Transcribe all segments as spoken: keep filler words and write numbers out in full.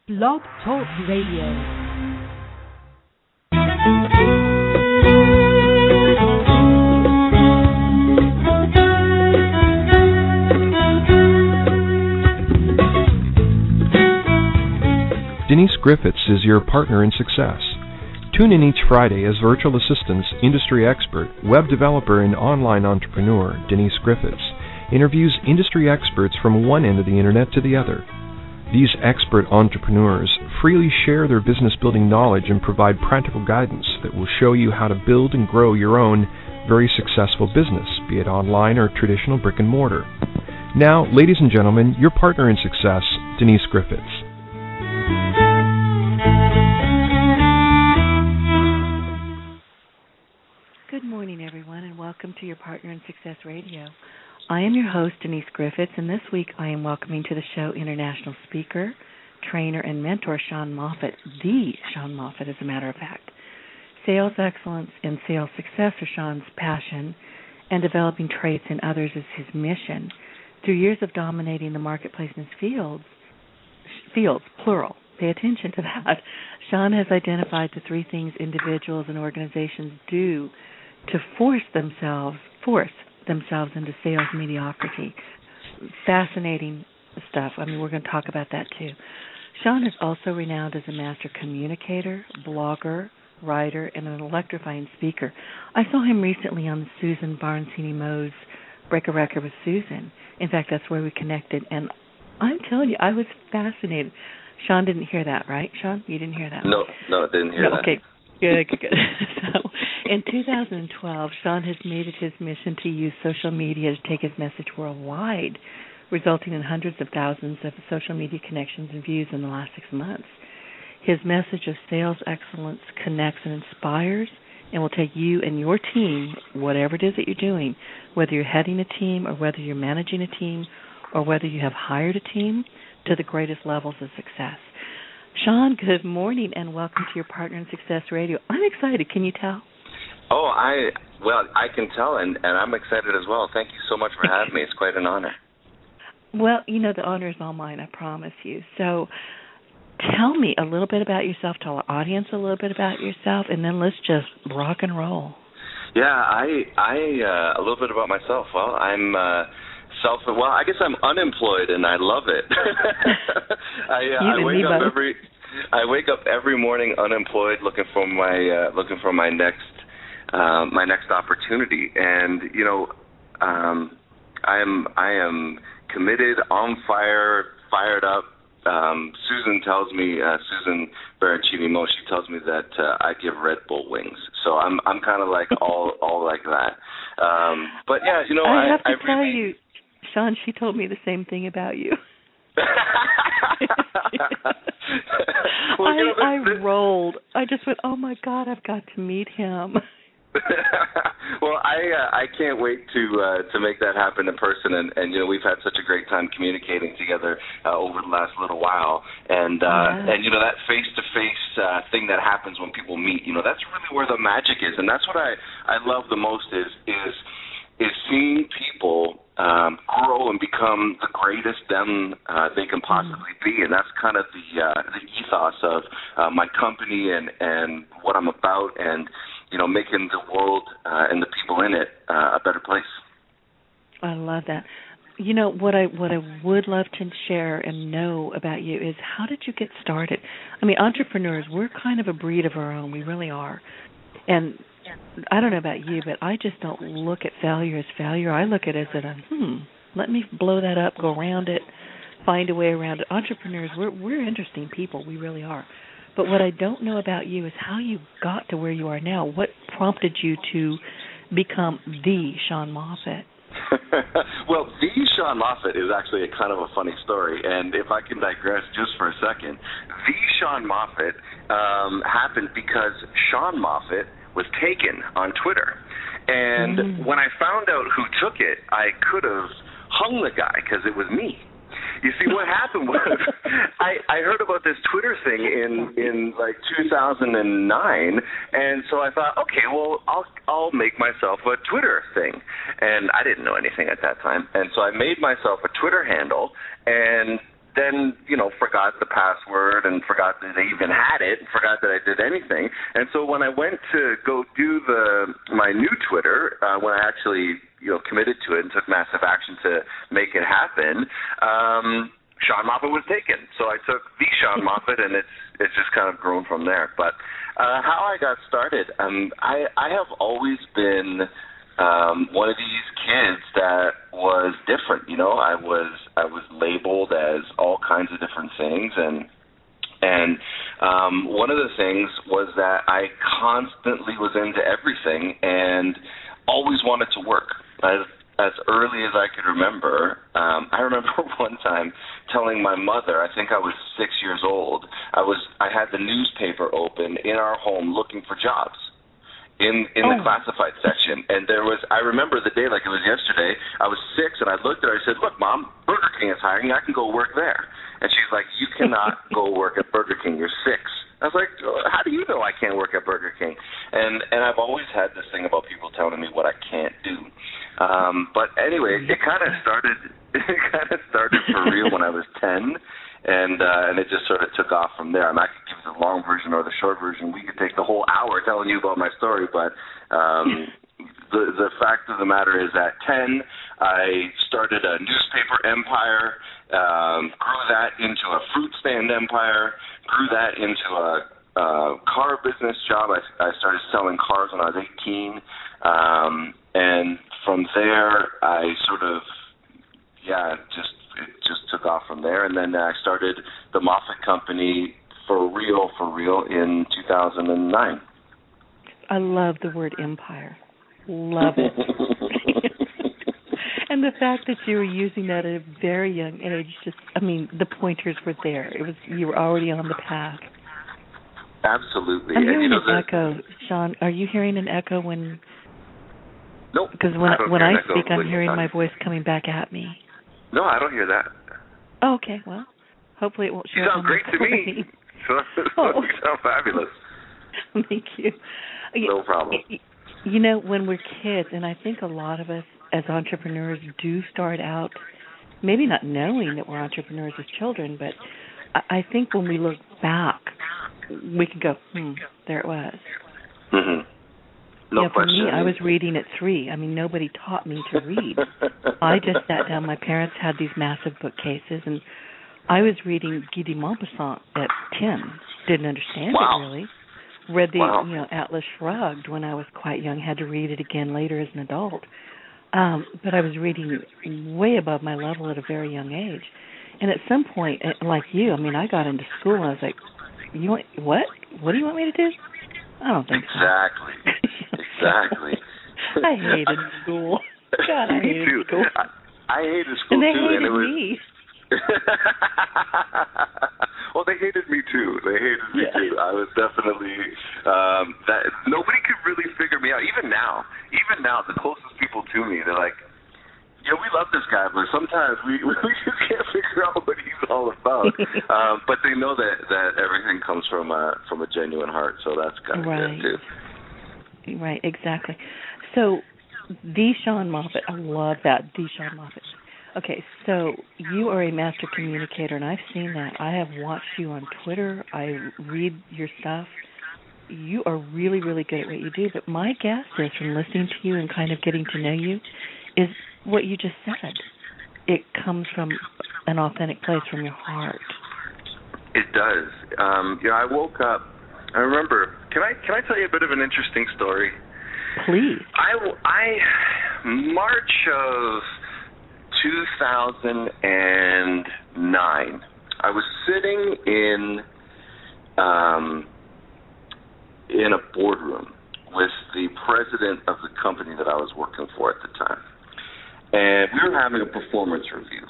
Blog Talk Radio. Denise Griffiths is your partner in success. Tune in each Friday as virtual assistants, industry expert, web developer, and online entrepreneur Denise Griffiths interviews industry experts from one end of the internet to the other. These expert entrepreneurs freely share their business building knowledge and provide practical guidance that will show you how to build and grow your own very successful business, be it online or traditional brick and mortar. Now, ladies and gentlemen, your partner in success, Denise Griffiths. Good morning, everyone, and welcome to your Partner in Success Radio. I am your host, Denise Griffiths, and this week I am welcoming to the show international speaker, trainer, and mentor Shawn Moffatt, the Shawn Moffatt, as a matter of fact. Sales excellence and sales success are Shawn's passion, and developing traits in others is his mission. Through years of dominating the marketplace in his fields, fields, plural, pay attention to that, Shawn has identified the three things individuals and organizations do to force themselves, force themselves into sales mediocrity. Fascinating stuff. I mean, we're going to talk about that too. Shawn is also renowned as a master communicator, blogger, writer, and an electrifying speaker. I saw him recently on the Susan Baroncini-Moe's Break a Record with Susan. In fact, that's where we connected, and I'm telling you, I was fascinated. Shawn didn't hear that, right, Shawn? You didn't hear that? No, no, I didn't hear no, that. Okay, good, good, good. So, in two thousand twelve, Shawn has made it his mission to use social media to take his message worldwide, resulting in hundreds of thousands of social media connections and views in the last six months. His message of sales excellence connects and inspires and will take you and your team, whatever it is that you're doing, whether you're heading a team or whether you're managing a team or whether you have hired a team, to the greatest levels of success. Shawn, good morning and welcome to your Partner in Success Radio. I'm excited. Can you tell? Oh, I well, I can tell, and, and I'm excited as well. Thank you so much for having me. It's quite an honor. Well, you know, the honor is all mine, I promise you. So tell me a little bit about yourself, tell our audience a little bit about yourself, and then let's just rock and roll. Yeah, I, I uh, a little bit about myself. Well, I'm uh, self. Well, I guess I'm unemployed, and I love it. I, uh, I wake up both. every. I wake up every morning unemployed, looking for my uh, looking for my next uh, my next opportunity, and you know, um, I am I am committed, on fire, fired up. Um, Susan tells me, uh, Susan Baroncini-Moe, she tells me that uh, I give Red Bull wings. So I'm I'm kind of like all all like that. Um, but yeah, you know, I, I have to I tell really, you, Shawn, she told me the same thing about you. well, I, you know, I rolled. I just went, oh my God, I've got to meet him. Well, I uh, I can't wait to uh, to make that happen in person, and, and you know we've had such a great time communicating together uh, over the last little while, and uh, yeah. and you know that face to face thing that happens when people meet, you know that's really where the magic is, and that's what I, I love the most is is is seeing people um, grow and become the greatest them uh, they can possibly mm. be, and that's kind of the uh, the ethos of uh, my company and and what I'm about, and you know, making the world uh, and the people in it uh, a better place. I love that. You know, what I what I would love to share and know about you is how did you get started? I mean, entrepreneurs, we're kind of a breed of our own. We really are. And I don't know about you, but I just don't look at failure as failure. I look at it as a, hmm, let me blow that up, go around it, find a way around it. Entrepreneurs, we're we're interesting people. We really are. But what I don't know about you is how you got to where you are now. What prompted you to become the Shawn Moffatt? Well, the Shawn Moffatt is actually a kind of a funny story, and if I can digress just for a second, the Shawn Moffatt um, happened because Shawn Moffatt was taken on Twitter. And mm. when I found out who took it, I could have hung the guy because it was me. You see, what happened was I, I heard about this Twitter thing in, in like two thousand nine, and so I thought, okay, well, I'll I'll make myself a Twitter thing. And I didn't know anything at that time. And so I made myself a Twitter handle, and then, you know, forgot the password and forgot that they even had it, and forgot that I did anything. And so when I went to go do the my new Twitter, uh, when I actually, you know, committed to it and took massive action to make it happen, um, Sean Moffat was taken. So I took the Sean Moffat, and it's it's just kind of grown from there. But uh, how I got started, um, I, I have always been Um, one of these kids that was different, you know. I was I was labeled as all kinds of different things, and and um, one of the things was that I constantly was into everything and always wanted to work. As as early as I could remember, um, I remember one time telling my mother, I think I was six years old, I was I had the newspaper open in our home looking for jobs in in the oh. classified section. And there was, I remember the day like it was yesterday, I was six, and I looked at her, I said, look, Mom, Burger King is hiring, I can go work there. And she's like, you cannot go work at Burger King, you're six. I was like, how do you know I can't work at Burger King? And and I've always had this thing about people telling me what I can't do. Um, but anyway, it kind of started, it kind of started for real when I was ten. And uh, and it just sort of took off from there. I mean, I could give you the long version or the short version. We could take the whole hour telling you about my story, but um, the the fact of the matter is, at ten, I started a newspaper empire, um, grew that into a fruit stand empire, grew that into a, a car business job. I, I started selling cars when I was eighteen, um, and from there, I sort of, yeah, just. It just took off from there, and then I started the Moffat Company for real, for real in two thousand nine. I love the word empire. Love it. And the fact that you were using that at a very young age, just, I mean, the pointers were there. It was, you were already on the path. Absolutely. I'm hearing and, you know, an echo, Sean. Are you hearing an echo when? Nope. Because when I when I speak, I'm when hearing my voice coming back at me. No, I don't hear that. Oh, okay, well, hopefully it won't show up. You up sound great to me. So, oh. You sound fabulous. Thank you. No problem. You know, when we're kids, and I think a lot of us as entrepreneurs do start out, maybe not knowing that we're entrepreneurs as children, but I think when we look back, we can go, hmm, there it was. Mm-hmm. No yeah, for question. me, I was reading at three. I mean, nobody taught me to read. I just sat down. My parents had these massive bookcases, and I was reading Guy de Maupassant at ten. Didn't understand wow. it really. Read the wow. you know Atlas Shrugged when I was quite young. Had to read it again later as an adult. Um, but I was reading way above my level at a very young age. And at some point, like you, I mean, I got into school and I was like, "You want what? What do you want me to do?" I don't think exactly. so. Exactly. I hated school. God, I hated me too. school. I, I hated school and they too, hated and it was. Me. Well, they hated me too. They hated me yeah. too. I was definitely um, that. Nobody could really figure me out. Even now, even now, the closest people to me, they're like, "Yeah, we love this guy, but sometimes we we just can't figure out what he's all about." um, but they know that that everything comes from a from a genuine heart, so that's kind of right. good too. Right, exactly. So, the Sean Moffat, I love that, the Sean Moffat. Okay, so you are a master communicator, and I've seen that. I have watched you on Twitter. I read your stuff. You are really, really good at what you do. But my guess is, from listening to you and kind of getting to know you, is what you just said. It comes from an authentic place, from your heart. It does. Um, you know, I woke up. I remember. Can I can I tell you a bit of an interesting story? Please. I, I March of two thousand nine. I was sitting in um, in a boardroom with the president of the company that I was working for at the time, and we were having a performance review.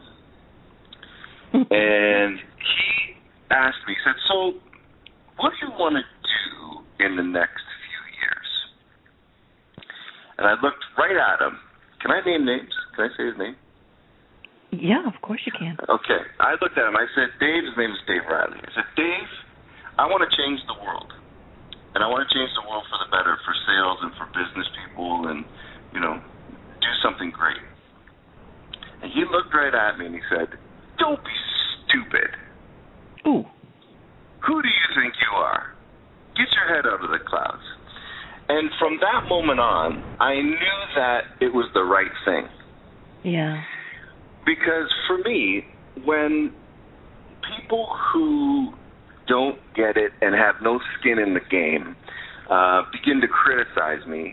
And he asked me, he said, "So, what do you want to do in the next few years?" And I looked right at him. Can I name names? Can I say his name? Yeah, of course you can. Okay. I looked at him. I said, Dave, his name is Dave Riley. I said, Dave, I want to change the world. And I want to change the world for the better, for sales and for business people and, you know, do something great. And he looked right at me and he said, "Don't be stupid. Ooh. Who do you think you are? Get your head out of the clouds. And from that moment on, I knew that it was the right thing. Yeah. Because for me, when people who don't get it and have no skin in the game uh, begin to criticize me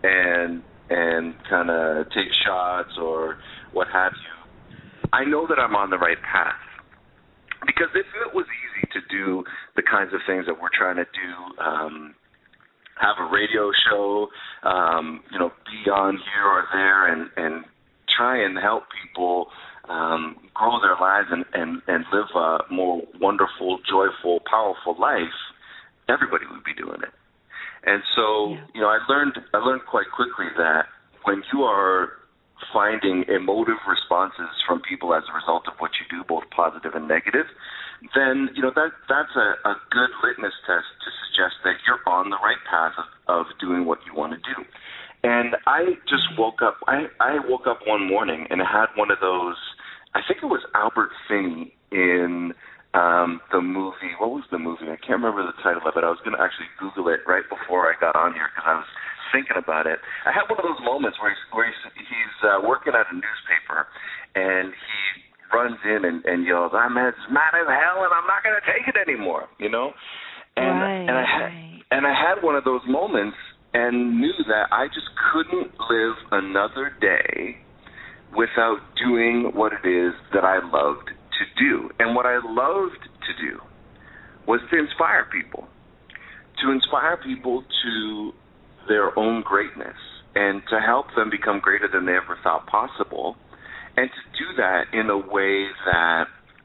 and and kind of take shots or what have you, I know that I'm on the right path. Because if it was easy to do the kinds of things that we're trying to do, um, have a radio show, um, you know, be on here or there and, and try and help people um, grow their lives and, and, and live a more wonderful, joyful, powerful life, everybody would be doing it. And so, yeah. you know, I learned I learned quite quickly that when you are finding emotive responses from people as a result of what you do, both positive and negative, then, you know, that that's a, a good litmus test to suggest that you're on the right path of, of doing what you want to do. And I just woke up, I, I woke up one morning and had one of those, I think it was Albert Finney in um, the movie, what was the movie? I can't remember the title of it. I was going to actually Google it right before I got on here because I was thinking about it. I had one of those moments where he's, where he's, he's uh, working at a newspaper and he runs in and, and yells, I'm as mad as hell and I'm not going to take it anymore, you know? And, right, and, I had, right. and I had one of those moments and knew that I just couldn't live another day without doing what it is that I loved to do. And what I loved to do was to inspire people, to inspire people to their own greatness and to help them become greater than they ever thought possible, and to do that in a way that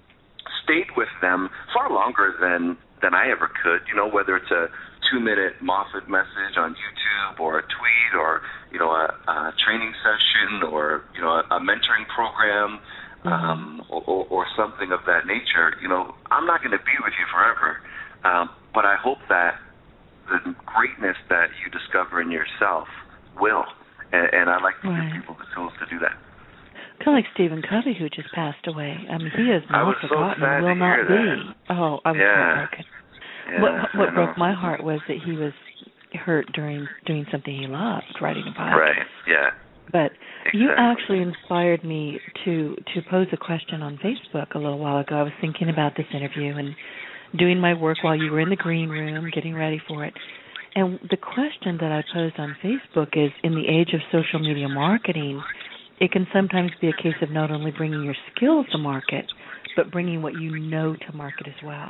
stayed with them far longer than, than I ever could, you know, whether it's a two-minute Moffat message on YouTube or a tweet or, you know, a, a training session or, you know, a, a mentoring program mm-hmm. um, or, or, or something of that nature. You know, I'm not going to be with you forever, um, but I hope that the greatness that you discover in yourself will, and, and I like to right. give people the tools to do that. Kind of like Stephen Covey, who just passed away. I mean, he is not forgotten so and will not be. That. Oh, I was yeah. heartbroken. Yeah, what what broke my heart was that he was hurt during doing something he loved, writing a podcast. Right, yeah. But exactly. you actually inspired me to, to pose a question on Facebook a little while ago. I was thinking about this interview and doing my work while you were in the green room, getting ready for it. And the question that I posed on Facebook is, in the age of social media marketing, it can sometimes be a case of not only bringing your skills to market, but bringing what you know to market as well.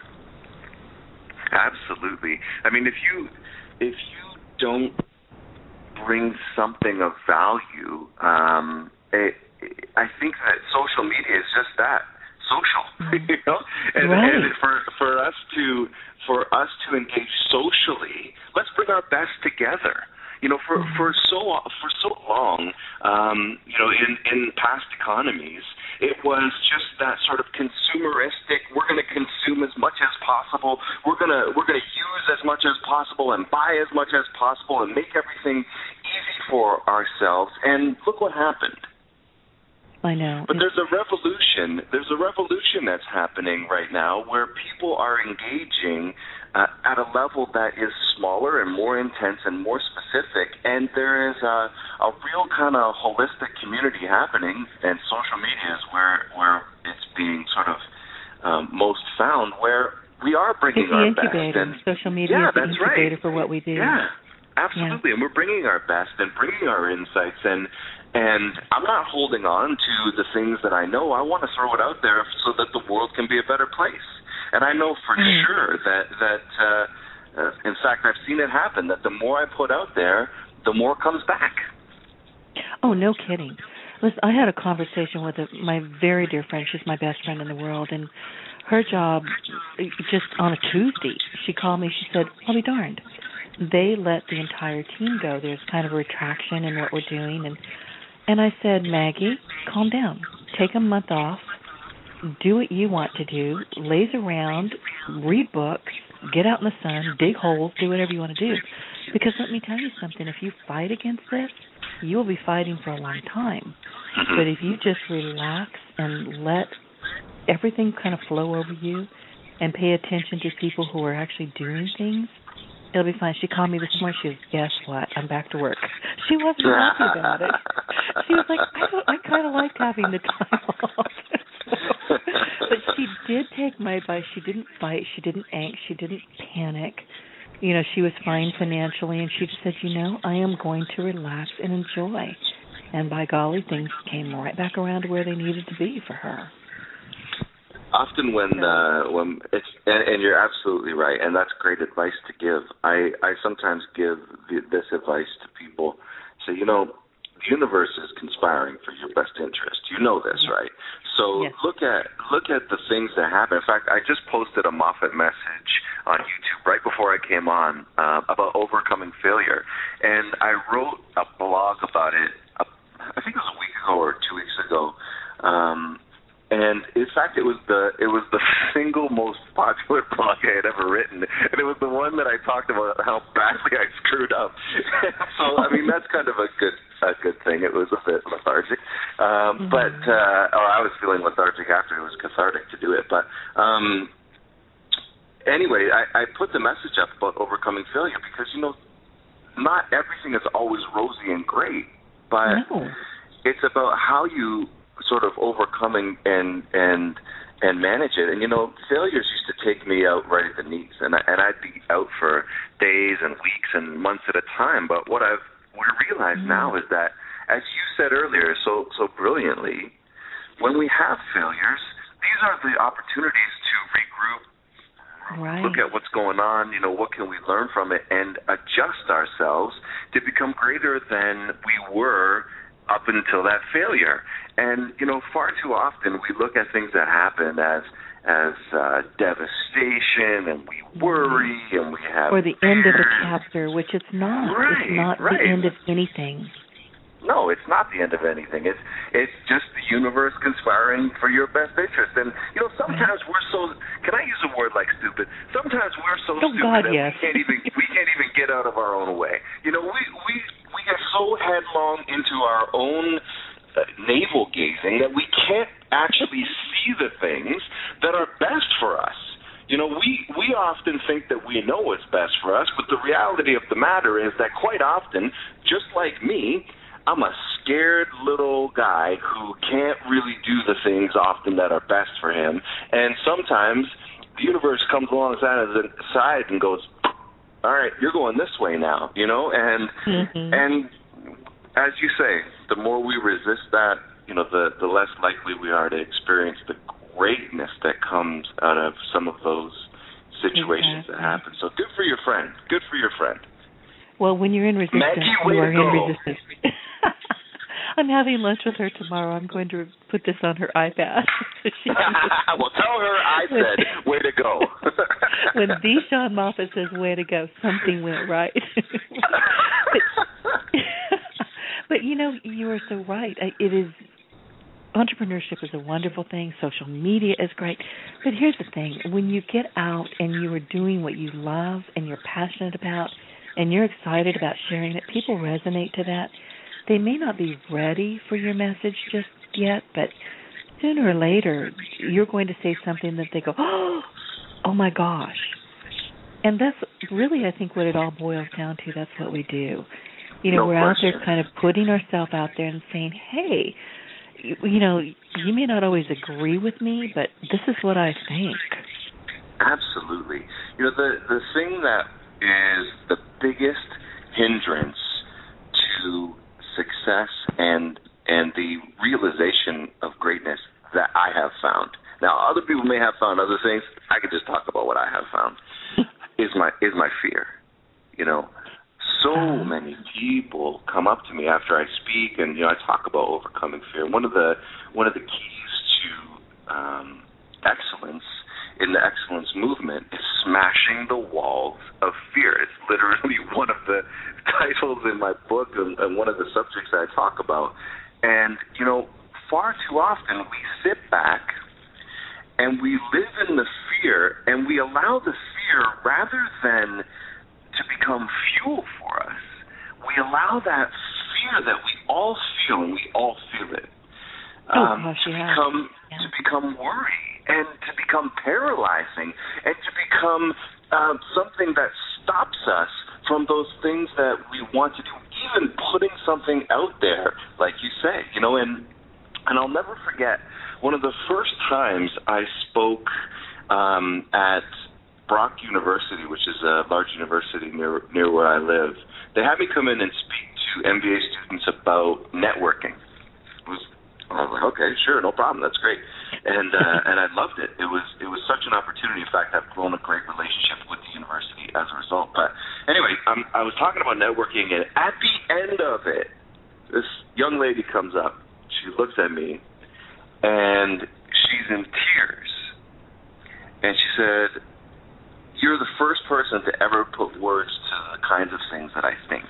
Absolutely. I mean, if you if you don't bring something of value, um, it, I think that social media is just that, social. Mm-hmm. you know, and, right. and for for us to for us to engage socially, let's bring our best together. You know, for, for so for so long, um, you know, in, in past economies, it was just that sort of consumeristic. We're going to consume as much as possible. We're gonna we're gonna use as much as possible and buy as much as possible and make everything easy for ourselves. And look what happened. I know. But there's a revolution. There's a revolution that's happening right now where people are engaging uh, at a level that is smaller and more intense and more specific. And there is a, a real kind of holistic community happening, and social media is where where it's being sort of um, most found, where we are bringing it's the our incubator. best. And, social media yeah, is the that's incubator right. for what we do. Yeah, absolutely. Yeah. And we're bringing our best and bringing our insights and. And I'm not holding on to the things that I know. I want to throw it out there so that the world can be a better place. And I know for mm. sure that, that uh, uh, in fact, I've seen it happen, that the more I put out there, the more comes back. Oh, no kidding. Listen, I had a conversation with a, my very dear friend. She's my best friend in the world. And her job, just on a Tuesday, she called me. She said, I'll be darned. They let the entire team go. There's kind of a retraction in what we're doing. And And I said, Maggie, calm down. Take a month off. Do what you want to do. Laze around. Read books. Get out in the sun. Dig holes. Do whatever you want to do. Because let me tell you something. If you fight against this, you will be fighting for a long time. But if you just relax and let everything kind of flow over you and pay attention to people who are actually doing things, it'll be fine. She called me this morning. She was, guess what? I'm back to work. She wasn't happy about it. She was like, I, don't, I kind of liked having the time off. So, but she did take my advice. She didn't fight. She didn't angst. She didn't panic. You know, she was fine financially, and she just said, you know, I am going to relax and enjoy. And by golly, things came right back around to where they needed to be for her. Often when uh, when it's and, and you're absolutely right, and that's great advice to give. I, I sometimes give the, this advice to people. Say, you know, the universe is conspiring for your best interest. You know this, right? So yes. look at look at the things that happen. In fact, I just posted a Moffitt message on YouTube right before I came on uh, about overcoming failure, and I wrote a blog about it. Uh, I think it was a week ago or two weeks ago. Um, And in fact, it was the it was the single most popular blog I had ever written, and it was the one that I talked about how badly I screwed up. So I mean, that's kind of a good a good thing. It was a bit lethargic, um, mm-hmm. but uh, or I was feeling lethargic after. It was cathartic to do it. But um, anyway, I, I put the message up about overcoming failure because you know, not everything is always rosy and great, but no. It's about how you sort of overcoming and and and manage it. And you know, failures used to take me out right at the knees, and I, and I'd be out for days and weeks and months at a time. But what I've what I realize mm. now is that, as you said earlier, so so brilliantly, when we have failures, these are the opportunities to regroup, right. look at what's going on. You know, what can we learn from it, and adjust ourselves to become greater than we were up until that failure. And, you know, far too often we look at things that happen as as uh, devastation, and we worry, and we have or the fears. End of a chapter, which it's not. Right, it's not right. the end of anything. No, it's not the end of anything. It's it's just the universe conspiring for your best interest. And, you know, sometimes right. we're so, can I use a word like stupid? Sometimes we're so oh, stupid God, that yes. we can't even we can't even get out of our own way. You know, we we, we get so headlong into our own uh, navel gazing that we can't actually see the things that are best for us. You know, we, we often think that we know what's best for us, but the reality of the matter is that quite often, just like me, I'm a scared little guy who can't really do the things often that are best for him. And sometimes the universe comes alongside of the side and goes, all right, you're going this way now, you know? And mm-hmm. and as you say, the more we resist that, you know, the, the less likely we are to experience the greatness that comes out of some of those situations exactly. that happen. So good for your friend. Good for your friend. Well, when you're in resistance, Maggie, you are in go. resistance. I'm having lunch with her tomorrow. I'm going to put this on her iPad. Well, tell her I said, way to go. When the Shawn Moffitt says, way to go, something went right. but, but, you know, you are so right. It is, entrepreneurship is a wonderful thing. Social media is great. But here's the thing. When you get out and you are doing what you love and you're passionate about and you're excited about sharing it, people resonate to that. They may not be ready for your message just yet, but sooner or later, you're going to say something that they go, oh, oh my gosh. And that's really, I think, what it all boils down to. That's what we do. You know, no we're question. out there kind of putting ourselves out there and saying, hey, you, you know, you may not always agree with me, but this is what I think. Absolutely. You know, the, the thing that is the biggest hindrance to success and and the realization of greatness that I have found. Now, other people may have found other things. I could just talk about what I have found. is my is my fear. You know, so many people come up to me after I speak, and you know, I talk about overcoming fear. One of the one of the keys to um, excellence in the excellence movement is smashing the walls of fear. It's literally one of the titles in my book and, and one of the subjects I talk about. And, you know, far too often we sit back and we live in the fear and we allow the fear rather than to become fuel for us. We allow that fear that we all feel, and we all feel it, oh, um, gosh, to yeah. become yeah. to become worry. and to become paralyzing and to become uh, something that stops us from those things that we want to do, even putting something out there, like you say, you know, and and I'll never forget one of the first times I spoke um, at Brock University, which is a large university near near where I live. They had me come in and speak to M B A students about networking. It was, I was like, okay, sure, no problem, that's great, and uh, and I loved it. It was it was such an opportunity. In fact, I've grown a great relationship with the university as a result. But anyway, um, I was talking about networking, and at the end of it, this young lady comes up. She looks at me, and she's in tears, and she said, "You're the first person to ever put words to the kinds of things that I think,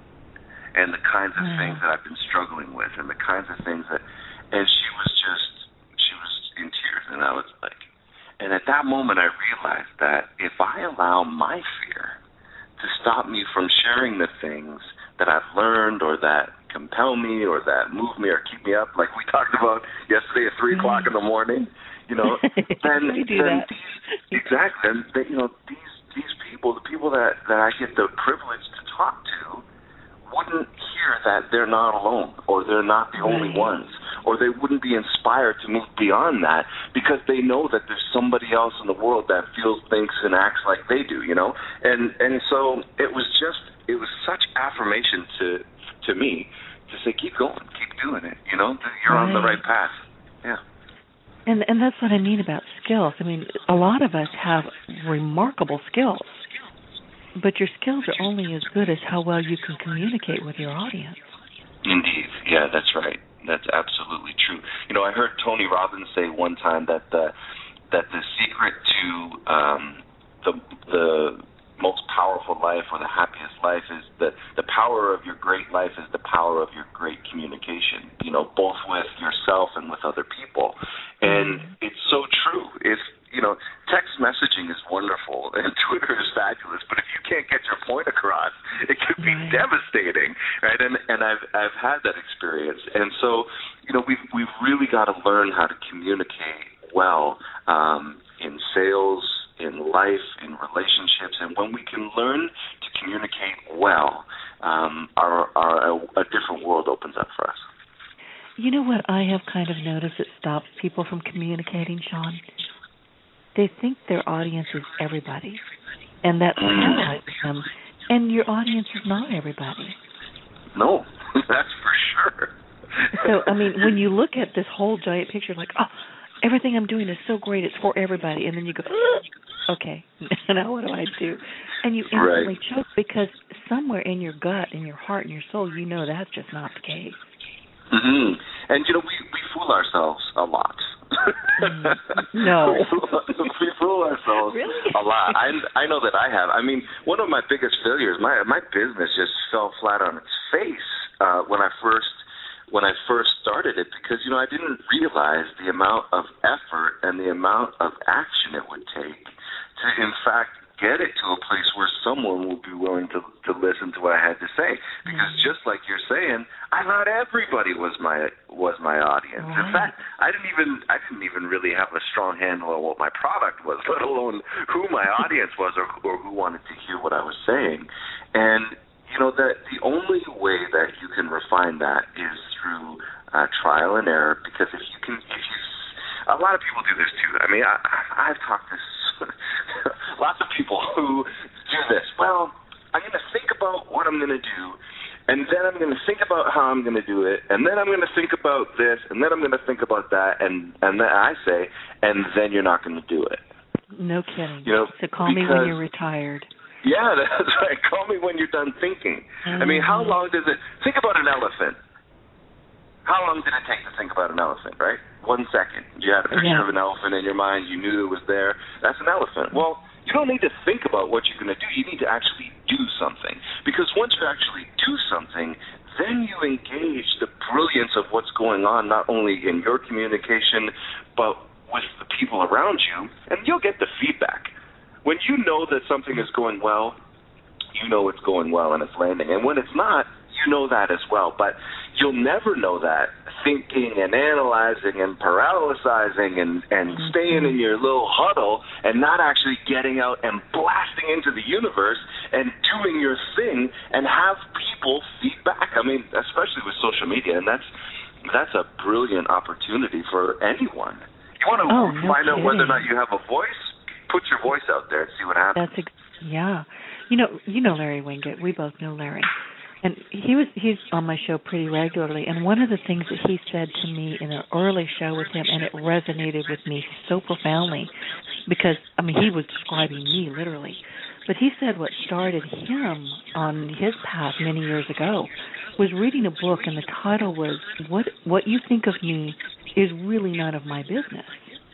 and the kinds of mm. things that I've been struggling with, and the kinds of things that," and she was just, she was in tears, and I was like, and at that moment I realized that if I allow my fear to stop me from sharing the things that I've learned or that compel me or that move me or keep me up, like we talked about yesterday at three mm. o'clock in the morning, you know, then, then these, exactly, and they, you know, these these people, the people that, that I get the privilege to talk to, wouldn't hear that they're not alone or they're not the only right. ones, or they wouldn't be inspired to move beyond that because they know that there's somebody else in the world that feels, thinks, and acts like they do, you know? And and so it was just, it was such affirmation to to me to say, keep going, keep doing it, you know? You're right. on the right path. Yeah. And and that's what I mean about skills. I mean, a lot of us have remarkable skills, but your skills are only as good as how well you can communicate with your audience. Indeed. Yeah, that's right. That's absolutely true. You know, I heard Tony Robbins say one time that the, that the secret to um, the the most powerful life or the happiest life is that the power of your great life is the power of your great communication, you know, both with yourself and with other people. And mm. it's so true. If, you know, text messaging is wonderful and Twitter is fabulous, but if you can't get your point across, it can be right. devastating, right? And and I've I've had that experience. And so, you know, we've we've really got to learn how to communicate well um, in sales, in life, in relationships, and when we can learn to communicate well, um, our, our a different world opens up for us. You know what I have kind of noticed that stops people from communicating, Sean? They think their audience is everybody, and that paralyzes them. And your audience is not everybody. No, that's for sure. So, I mean, when you look at this whole giant picture, like, oh, everything I'm doing is so great, it's for everybody, and then you go, okay, now what do I do? And you instantly right. choke because somewhere in your gut, in your heart, in your soul, you know that's just not the case. Mm-hmm. And, you know, we, we fool ourselves a lot. mm, no. we, fool, we fool ourselves really? a lot. I, I know that I have. I mean, one of my biggest failures, my my business just fell flat on its face uh, when I first when I first started it because, you know, I didn't realize the amount of effort and the amount of action it would take to, in fact, get it to a place where someone will be willing to to listen to what I had to say. Because mm-hmm. just like you're saying, I thought everybody was my was my audience. Right. In fact, I didn't even I didn't even really have a strong handle on what my product was, let alone who my audience was or or who wanted to hear what I was saying. And you know that the only way that you can refine that is through uh, trial and error. Because if you can, if you, a lot of people do this too. I mean, I, I've talked to lots of people who do this. Well, I'm going to think about what I'm going to do, and then I'm going to think about how I'm going to do it, and then I'm going to think about this, and then I'm going to think about that, and and then I say, and then you're not going to do it. No kidding. You know, so call because, me when you're retired. Yeah, that's right. Call me when you're done thinking. Mm-hmm. I mean, how long does it... Think about an elephant. How long did it take to think about an elephant, right? One second. You had a picture yeah. of an elephant in your mind. You knew it was there. That's an elephant. Well, you don't need to think about what you're going to do. You need to actually do something. Because once you actually do something, then you engage the brilliance of what's going on, not only in your communication, but with the people around you, and you'll get the feedback. When you know that something is going well, you know it's going well and it's landing. And when it's not, you know that as well. But you'll never know that thinking and analyzing and paralyzing and, and mm-hmm. staying in your little huddle and not actually getting out and blasting into the universe and doing your thing and have people feedback. I mean, especially with social media, and that's that's a brilliant opportunity for anyone. You want to oh, no find kidding. out whether or not you have a voice? Put your voice out there and see what happens. That's ex- yeah. You know, you know Larry Winget. We both know Larry. And he was he's on my show pretty regularly, and one of the things that he said to me in an early show with him, and it resonated with me so profoundly, because, I mean, he was describing me literally, but he said what started him on his path many years ago was reading a book, and the title was, What What You Think of Me Is Really None of My Business.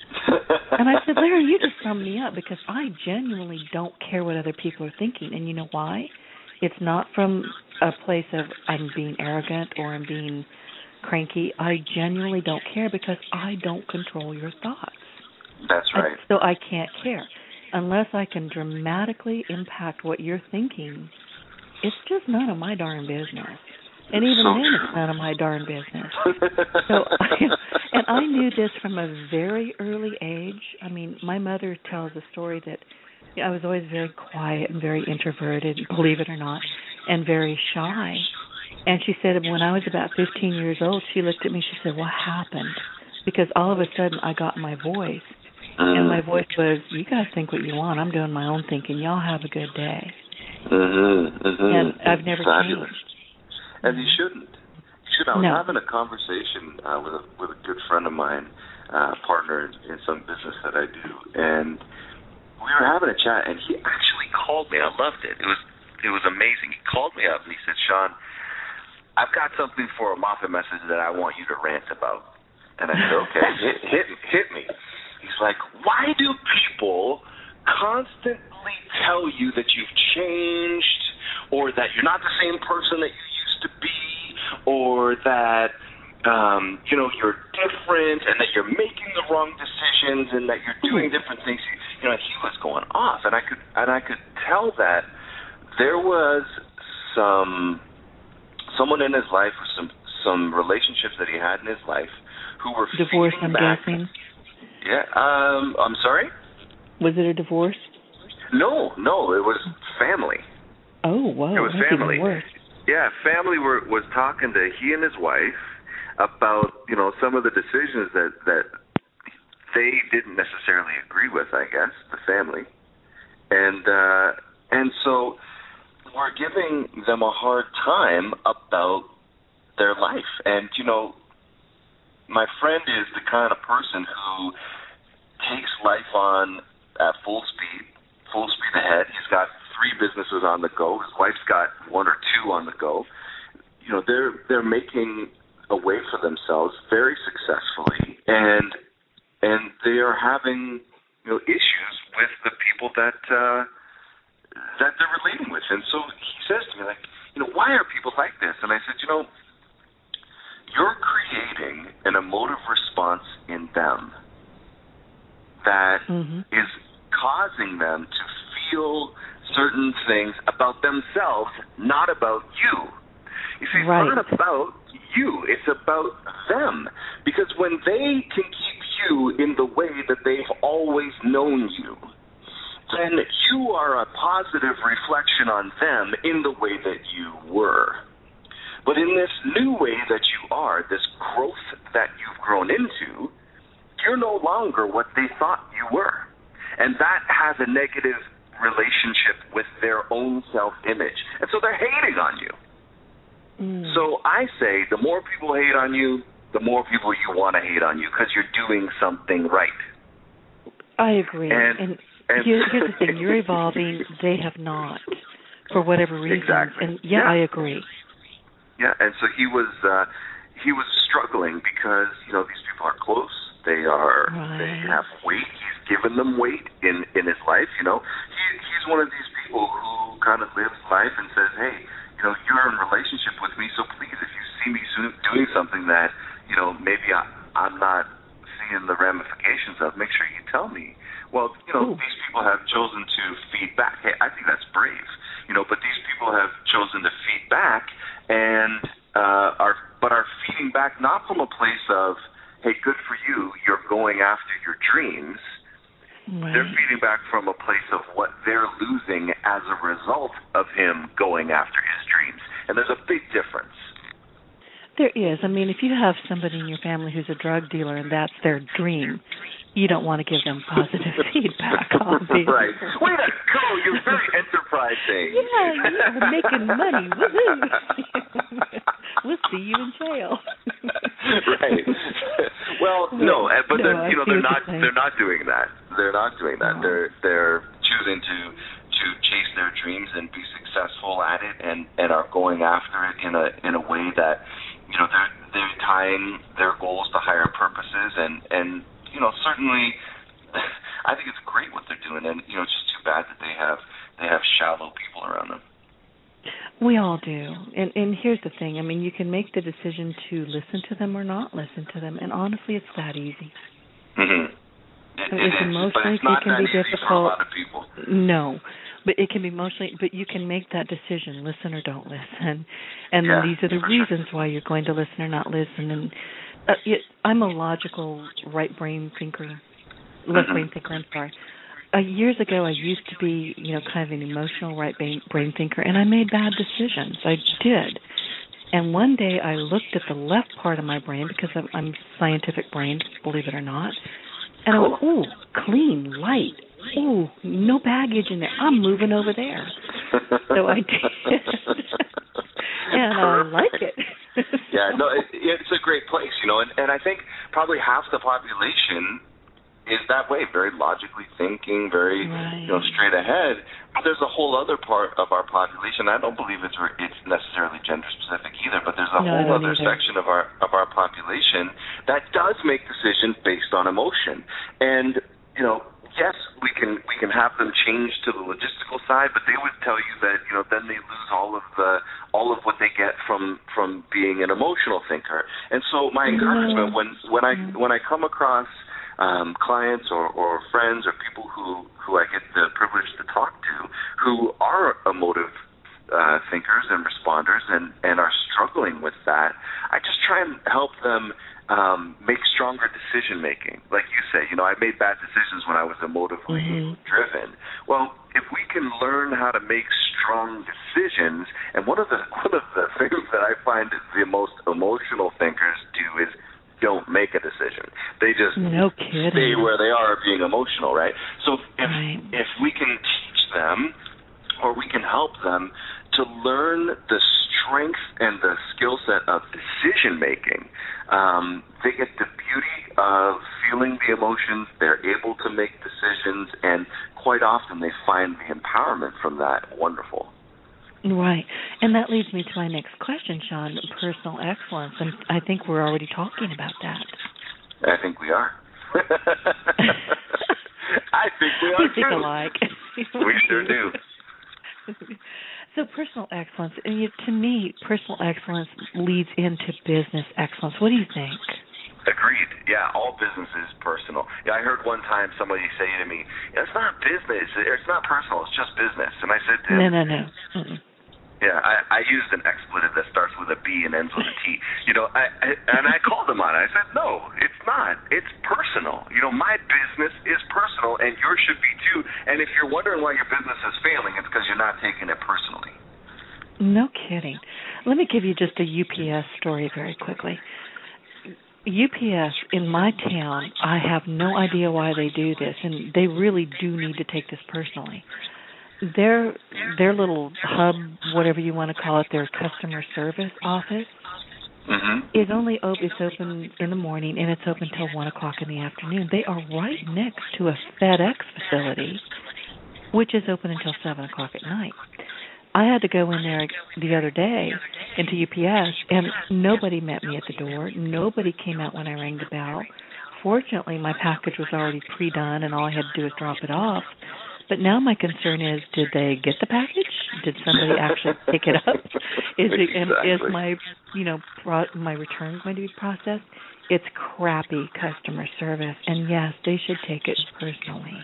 And I said, Larry, you just summed me up, because I genuinely don't care what other people are thinking, and you know why? It's not from a place of I'm being arrogant or I'm being cranky. I genuinely don't care because I don't control your thoughts. That's right. I, so I can't care. Unless I can dramatically impact what you're thinking, it's just none of my darn business. And even so then, true. it's none of my darn business. So, I, and I knew this from a very early age. I mean, my mother tells a story that I was always very quiet and very introverted, believe it or not, and very shy. And she said when I was about fifteen years old, she looked at me, she said, what happened? Because all of a sudden I got my voice. Mm. And my voice was, you guys think what you want. I'm doing my own thinking. Y'all have a good day. Mm-hmm, mm-hmm. And I've never Fabulous. changed. And you shouldn't. You should. I was no. having a conversation uh, with, a, with a good friend of mine, uh, partner in, in some business that I do, and we were having a chat, and he actually called me. I loved it. It was it was amazing. He called me up, and he said, Sean, I've got something for a Moffat message that I want you to rant about. And I said, okay, hit, hit, hit me. He's like, why do people constantly tell you that you've changed or that you're not the same person that you used to be or that Um, you know, you're different and that you're making the wrong decisions and that you're doing different things. You know, he was going off, and I could and I could tell that there was some someone in his life or some some relationships that he had in his life who were divorce. I'm back. guessing. Yeah. Um. I'm sorry. Was it a divorce? No, no. It was family. Oh, wow. It was That's family. Even worse. Yeah, family were was talking to he and his wife about, you know, some of the decisions that, that they didn't necessarily agree with, I guess, the family. And uh, and so we're giving them a hard time about their life. And, you know, my friend is the kind of person who takes life on at full speed, full speed ahead. He's got three businesses on the go. His wife's got one or two on the go. You know, they're they're making a way for themselves very successfully, and and they are having, you know, issues with the people that uh, that they're relating with. And so he says to me, like, you know, why are people like this? And I said, you know, you're creating an emotive response in them that mm-hmm. is causing them to feel certain things about themselves, not about you. You see, right. It's not about you. It's about them. Because when they can keep you in the way that they've always known you, then you are a positive reflection on them in the way that you were. But in this new way that you are, this growth that you've grown into, you're no longer what they thought you were. And that has a negative relationship with their own self-image. And so they're hating on you. Mm. So I say the more people hate on you, the more people you want to hate on you because you're doing something right. I agree. And, and, and here, here's the thing. You're evolving. They have not, for whatever reason. Exactly. And yeah, yeah, I agree. Yeah, and so he was uh, he was struggling because, you know, these people are close. They are right. they have weight. He's given them weight in, in his life, you know. He, he's one of these people who kind of lives life and says, hey, you know, you're in relationship with me, so please, if you see me doing something that, you know, maybe I, I'm not seeing the ramifications of, make sure you tell me. Well, you know, Ooh. These people have chosen to feed back. Hey, I think that's brave, you know, but these people have chosen to feed back and uh, are but are feeding back not not from a place of, hey, good for you, you're going after your dreams. Right. They're feeding back from a place of what they're losing as a result of him going after his dreams. And there's a big difference. There is. I mean, if you have somebody in your family who's a drug dealer and that's their dream, you don't want to give them positive feedback, obviously. Right. Way to go. You're very enterprising. Yeah, you're making money. Woohoo. We'll see you in jail. Right. Well, no, but no, then, you know, they're not they're not doing that. They're not doing that. No. They're they're choosing to to chase their dreams and be successful at it, and, and are going after it in a in a way that, you know, they're they're tying their goals to higher purposes, and, and you know, certainly I think it's great what they're doing, and, you know, it's just too bad that they have they have shallow people around them. We all do. And and here's the thing. I mean, you can make the decision to listen to them or not listen to them, and honestly, it's that easy. Mm-hmm. It, it it's is, emotionally, but it's not it can that be easy difficult. For a lot of people. No. But it can be emotionally, but you can make that decision, listen or don't listen. And yeah, then these are the reasons sure. why you're going to listen or not listen. And uh, it, I'm a logical right brain thinker, left brain mm-hmm. thinker, I'm sorry. Uh, years ago, I used to be, you know, kind of an emotional right brain, brain thinker, and I made bad decisions. I did. And one day I looked at the left part of my brain, because I'm, I'm scientific brain, believe it or not, and cool. I went, ooh, clean, light. Ooh, no baggage in there. I'm moving over there. So I did. And I like it. Yeah, no, it, it's a great place, you know, and, and I think probably half the population is that way, very logically thinking, very, right. you know, straight ahead. But there's a whole other part of our population. I don't believe it's it's necessarily gender specific either, but there's a no, whole other either. section of our of our population that does make decisions based on emotion. And, you know, yes, we can we can have them change to the logistical side, but they would tell you that, you know, then they lose all of the all of what they get from from being an emotional thinker. And so my encouragement when when I when I come across Um, clients or, or friends or people who, who I get the privilege to talk to who are emotive uh, thinkers and responders and, and are struggling with that, I just try and help them um, make stronger decision making. Like you say, you know, I made bad decisions when I was emotively mm-hmm. driven. Well, if we can learn how to make strong decisions, and one of the one of the things that I find the most emotional thinkers do is don't make a decision. They just no kidding. stay where they are being emotional, right? So if right. if we can teach them or we can help them to learn the strength and the skill set of decision making, um, they get the beauty of feeling the emotions, they're able to make decisions, and quite often they find the empowerment from that wonderful. Right. And that leads me to my next question, Sean, personal excellence. And I think we're already talking about that. I think we are. I think we are, we think too. alike. We sure do. So personal excellence, and you, to me, personal excellence leads into business excellence. What do you think? Agreed. Yeah, all business is personal. Yeah, I heard one time somebody say to me, "It's not business. It's not personal. It's just business." And I said to him, "No, no, no." Mm-mm. Yeah, I, I used an expletive that starts with a B and ends with a T. You know, I, I and I called him on it. I said, "No, it's not. It's personal. You know, my business is personal, and yours should be too. And if you're wondering why your business is failing, it's because you're not taking it personally." No kidding. Let me give you just a U P S story very quickly. U P S in my town, I have no idea why they do this, and they really do need to take this personally. Their their little hub, whatever you want to call it, their customer service office, mm-hmm. is only open. It's open in the morning and it's open till one o'clock in the afternoon. They are right next to a FedEx facility, which is open until seven o'clock at night. I had to go in there the other day into U P S, and nobody met me at the door. Nobody came out when I rang the bell. Fortunately, my package was already pre-done, and all I had to do was drop it off. But now my concern is, did they get the package? Did somebody actually pick it up? Is it exactly. is my you know pro, my return going to be processed? It's crappy customer service, and yes, they should take it personally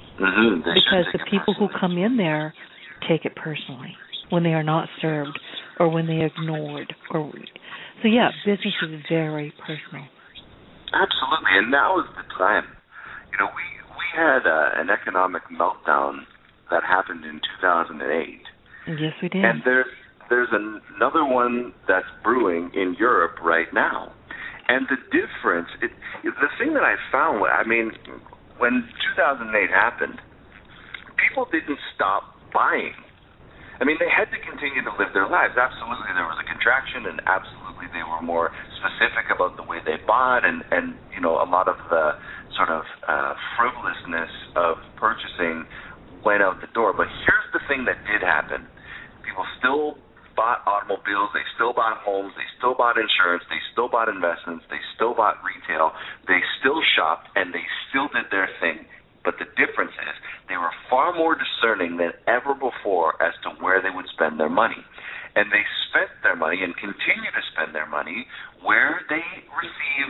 mm-hmm. because the people who come in there take it personally when they are not served or when they ignored. Or so, yeah, business is very personal. Absolutely, and now is the time. You know, we we had uh, an economic meltdown that happened in two thousand eight. Yes, we did. And there's there's an, another one that's brewing in Europe right now. And the difference, it, the thing that I found, I mean, when two thousand eight happened, people didn't stop buying. I mean, they had to continue to live their lives. Absolutely, there was a contraction, and absolutely they were more specific about the way they bought, and, and you know, a lot of the sort of uh, frivolousness of purchasing went out the door. But here's the thing that did happen. People still bought automobiles, they still bought homes, they still bought insurance, they still bought investments, they still bought retail, they still shopped, and they still did their thing. But the difference is they were far more discerning than ever before as to where they would spend their money. And they spent their money and continue to spend their money where they receive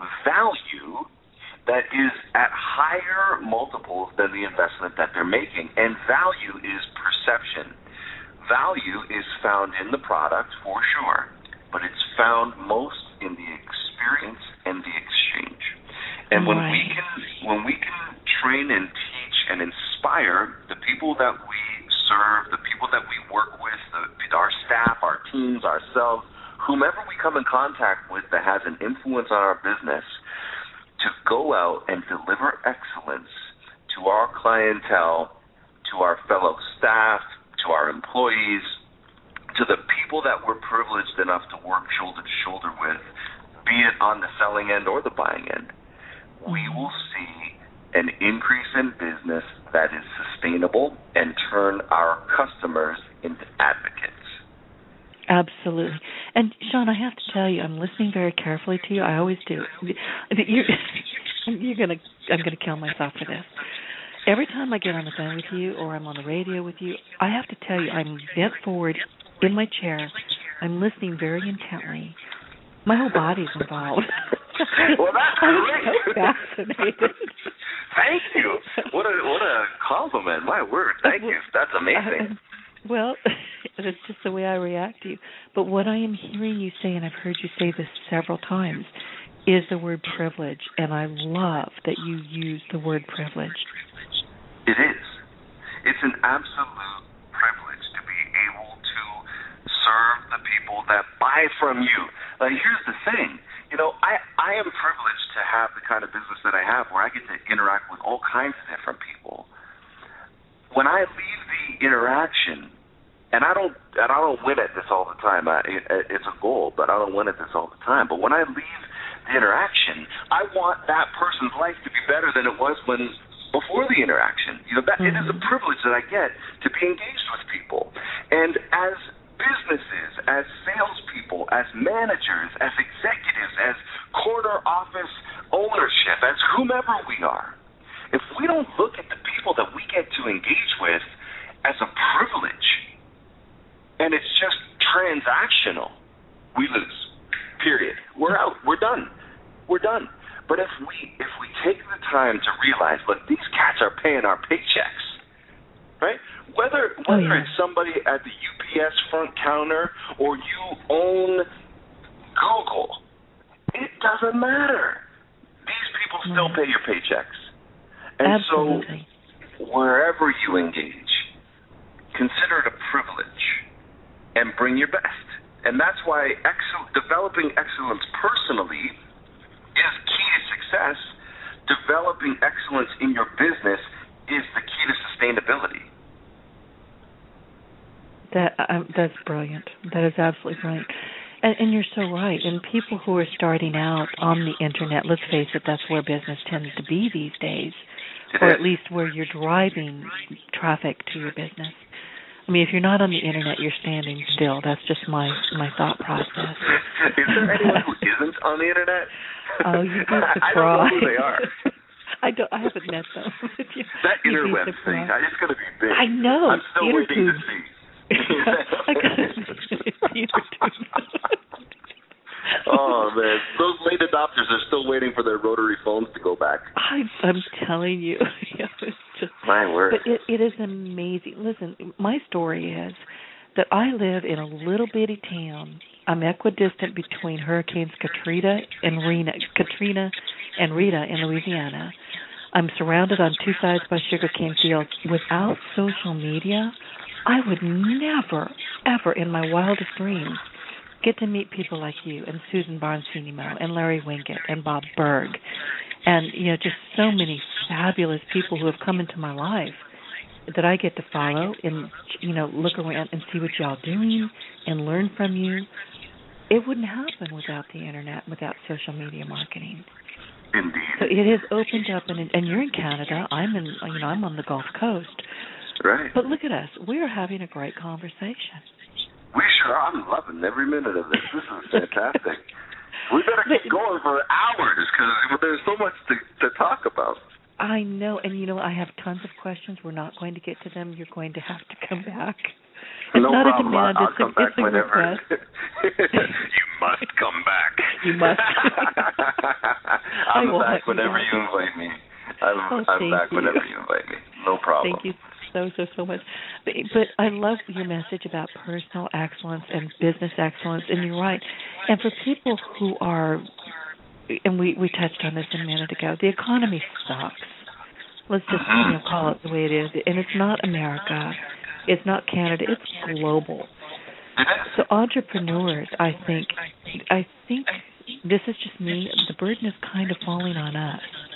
value that is at higher multiples than the investment that they're making. And value is perception. Value is found in the product for sure, but it's found most in the experience and the exchange. And when right. we can when we can train and teach and inspire the people that we serve, the people that we work with, the, our staff, our teams, ourselves, whomever we come in contact with that has an influence on our business, to go out and deliver excellence to our clientele, to our fellow staff, to our employees, to the people that we're privileged enough to work shoulder to shoulder with, be it on the selling end or the buying end, we will see an increase in business that is sustainable and turn our customers into advocates. Absolutely. And, Sean, I have to tell you, I'm listening very carefully to you. I always do. You're, you're gonna, I'm going to kill myself for this. Every time I get on the phone with you or I'm on the radio with you, I have to tell you, I'm bent forward in my chair. I'm listening very intently. My whole body's involved. Well, that's great. I'm so fascinated. Thank you. What a what a compliment. My word. Thank you. That's amazing. Uh, well, that's just the way I react to you. But what I am hearing you say, and I've heard you say this several times, is the word privilege. And I love that you use the word privilege. It is. It's an absolute privilege to be able to serve the people that buy from you. Like, here's the thing. You know, I, I am privileged to have the kind of business that I have where I get to interact with all kinds of different people. When I leave the interaction, and I don't and I don't win at this all the time. I, it, it's a goal, but I don't win at this all the time. But when I leave the interaction, I want that person's life to be better than it was when before the interaction. You know, that mm-hmm. it is a privilege that I get to be engaged with people. And as businesses, as salespeople, as managers, as executives, as corner office ownership, as whomever we are, if we don't look at the people that we get to engage with as a privilege, and it's just transactional, we lose. Period. We're out. We're done. We're done. But if we if we take the time to realize, look, these cats are paying our paychecks, right? Whether whether oh, yeah. it's somebody at the U P S front counter or you own Google, it doesn't matter. These people still right. pay your paychecks. And Absolutely. so wherever you engage, consider it a privilege and bring your best. And that's why excel- developing excellence personally is key to success. Developing excellence in your business is the key to sustainability. That um, that's brilliant. That is absolutely brilliant. And, and you're so right. And people who are starting out on the Internet, let's face it, that's where business tends to be these days, It or is. at least where you're driving traffic to your business. I mean, if you're not on the Internet, you're standing still. That's just my, my thought process. Is there anyone who isn't on the Internet? Oh, you'd be surprised. I don't know who they are. I don't. I haven't met them. That interweb thing, it's going to be big. I know. I'm still Inter- waiting to see. I got Oh, man. Those late adopters are still waiting for their rotary phones to go back. I, I'm telling you. It's just, My word. But it, it is amazing. Listen, my story is that I live in a little bitty town. I'm equidistant between Hurricanes Katrina and Rita, Katrina and Rita in Louisiana. I'm surrounded on two sides by sugarcane fields. Without social media, I would never, ever in my wildest dreams get to meet people like you and Susan Barnes-Finimo and Larry Winget and Bob Berg and, you know, just so many fabulous people who have come into my life that I get to follow and, you know, look around and see what y'all doing and learn from you. It wouldn't happen without the internet, without social media marketing. Indeed. So it has opened up, and, and you're in Canada. I'm in, you know, I'm on the Gulf Coast. Right. But look at us. We are having a great conversation. We sure are. I'm loving every minute of this. This is fantastic. We better keep going for hours because there's so much to, to talk about. I know, and you know, I have tons of questions. We're not going to get to them. You're going to have to come back. It's no not problem. a demand. I'll it's come a, back it's a whenever. request. You must come back. You must. I'm back whenever you invite me. I'm, oh, I'm back you. whenever you invite me. No problem. Thank you so, so, so much. But, but I love your message about personal excellence and business excellence, and you're right. And for people who are, and we, we touched on this a minute ago, the economy sucks. Let's just Mm-hmm. you know, call it the way it is. And it's not America. It's not Canada. It's global. So entrepreneurs, I think, I think this is just me, the burden is kind of falling on us.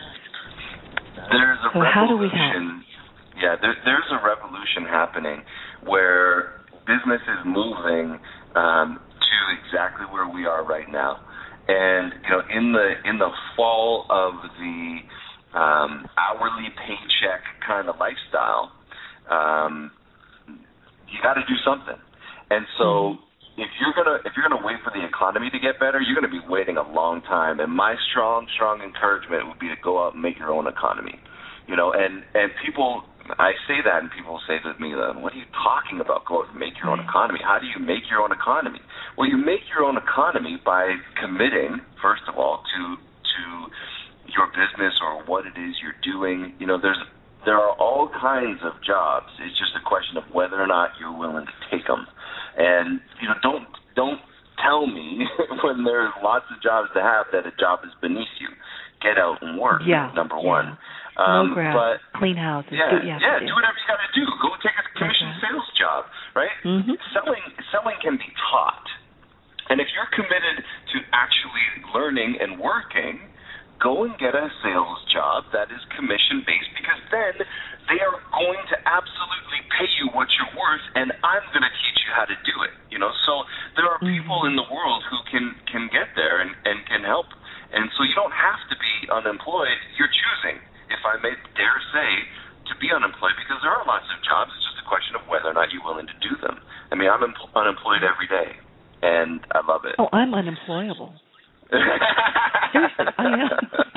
There's a so revolution. How do we help? Yeah, there, there's a revolution happening where business is moving um, to exactly where we are right now. And you know, in the in the fall of the um, hourly paycheck kind of lifestyle, um, you got to do something. And so, mm-hmm. if you're gonna if you're gonna wait for the economy to get better, you're gonna be waiting a long time. And my strong, strong encouragement would be to go out and make your own economy. You know, and, and people, I say that, and people say to me, "What are you talking about? Go out and make your own economy." How do you make your own economy? Well, you make your own economy by committing, first of all, to to your business or what it is you're doing. You know, there's there are all kinds of jobs. It's just a question of whether or not you're willing to take them. And you know, don't don't tell me when there's lots of jobs to have that a job is beneath you. Get out and work. Yeah. Number yeah. one. Um, Mow grass, but, clean houses. Yeah, do, yeah, yeah. do. do whatever you got to do. Go take a commission right. sales job, right? Mm-hmm. Selling selling can be taught, and if you're committed to actually learning and working, go and get a sales job that is commission based, because then they are going to absolutely pay you what you're worth, and I'm going to teach you how to do it. You know, so there are mm-hmm. people in the world who can can get there and, and can help, and so you don't have to be unemployed. You're choosing, if I may dare say, to be unemployed, because there are lots of jobs. It's just a question of whether or not you're willing to do them. I mean, I'm em- unemployed every day, and I love it. Oh, I'm unemployable. Seriously, I am.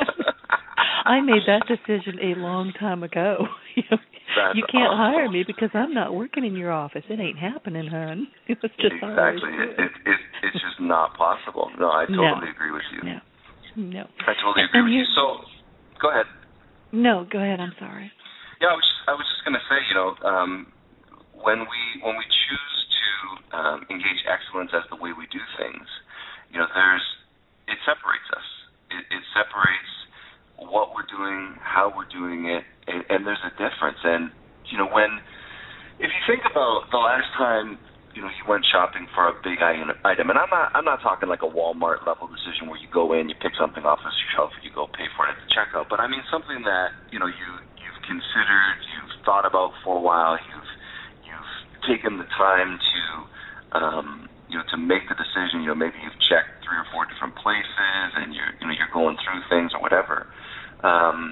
I made that decision a long time ago. you know, you can't awesome. hire me because I'm not working in your office. It ain't happening, hon. It's just exactly. It, it, it, it's just not possible. No, I totally no. agree with you. No, no. I totally agree and with you, you. So, go ahead. No, go ahead. I'm sorry. Yeah, I was just, I was just going to say, you know, um, when we when we choose to um, engage excellence as the way we do things, you know, there's it separates us. It, it separates what we're doing, how we're doing it, and, and there's a difference. And you know, when if you think about the last time, you know, you went shopping for a big item, and I'm not I'm not talking like a Walmart level decision where you go in, you pick something off the shelf, and you go pay for it at the checkout. But I mean something that you know you you've considered, you've thought about for a while, you've you've taken the time to um, you know to make the decision. You know, maybe you've checked three or four different places, and you're you know you're going through things or whatever. Um,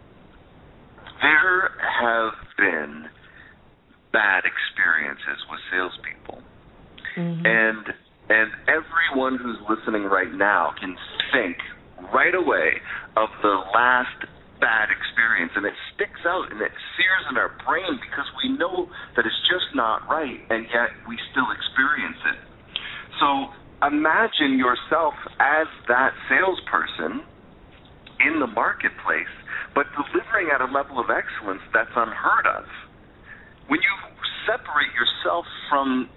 there have been bad experiences with salespeople, mm-hmm. and and everyone who's listening right now can think right away of the last bad experience, and it sticks out and it sears in our brain because we know that it's just not right, and yet we still experience it. So imagine yourself as that salesperson in the marketplace, but delivering at a level of excellence that's unheard of. When you separate yourself from the